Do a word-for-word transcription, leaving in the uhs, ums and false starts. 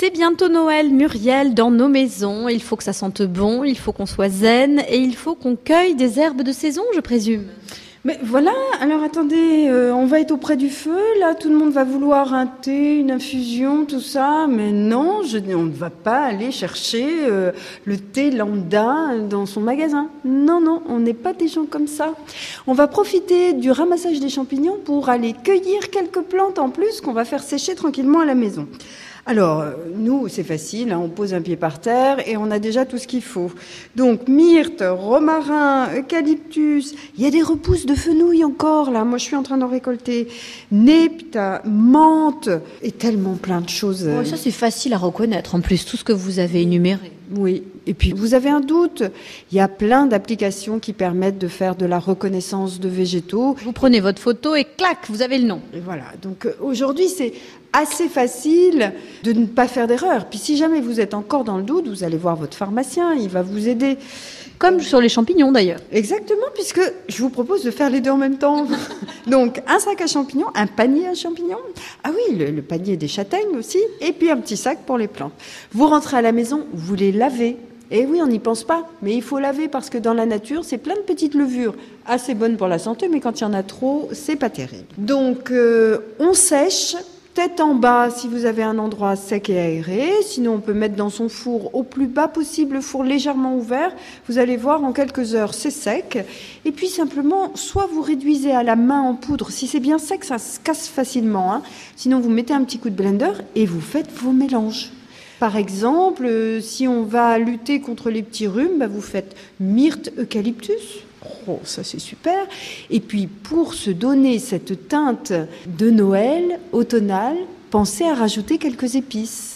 C'est bientôt Noël, Muriel, dans nos maisons. Il faut que ça sente bon, il faut qu'on soit zen et il faut qu'on cueille des herbes de saison, je présume. Mais voilà, alors attendez, euh, on va être auprès du feu, là, tout le monde va vouloir un thé, une infusion, tout ça, mais non, je, on ne va pas aller chercher euh, le thé lambda dans son magasin. Non, non, on n'est pas des gens comme ça. On va profiter du ramassage des champignons pour aller cueillir quelques plantes en plus qu'on va faire sécher tranquillement à la maison. Alors, nous, c'est facile, hein, on pose un pied par terre et on a déjà tout ce qu'il faut. Donc, myrte, romarin, eucalyptus, il y a des repousses de fenouil encore, là, moi je suis en train d'en récolter, népta, menthe, et tellement plein de choses. Oh, ça, c'est facile à reconnaître, en plus, tout ce que vous avez énuméré. Oui, et puis vous avez un doute, il y a plein d'applications qui permettent de faire de la reconnaissance de végétaux. Vous prenez votre photo et clac, vous avez le nom. Et voilà, donc euh, aujourd'hui c'est assez facile de ne pas faire d'erreur. Puis si jamais vous êtes encore dans le doute, vous allez voir votre pharmacien, il va vous aider. Comme sur les champignons d'ailleurs. Exactement, puisque je vous propose de faire les deux en même temps. Donc un sac à champignons, un panier à champignons, ah oui, le, le panier des châtaignes aussi, et puis un petit sac pour les plantes. Vous rentrez à la maison, vous les lavez. Et oui, on n'y pense pas, mais il faut laver parce que dans la nature, c'est plein de petites levures, assez bonnes pour la santé, mais quand il y en a trop, c'est pas terrible. Donc euh, on sèche. Tête en bas si vous avez un endroit sec et aéré, sinon on peut mettre dans son four au plus bas possible, le four légèrement ouvert. Vous allez voir en quelques heures c'est sec. Et puis simplement, soit vous réduisez à la main en poudre, si c'est bien sec ça se casse facilement, hein. Sinon vous mettez un petit coup de blender et vous faites vos mélanges. Par exemple, euh, si on va lutter contre les petits rhumes, bah vous faites myrte, eucalyptus. Oh, ça c'est super. Et puis pour se donner cette teinte de Noël automnale, pensez à rajouter quelques épices.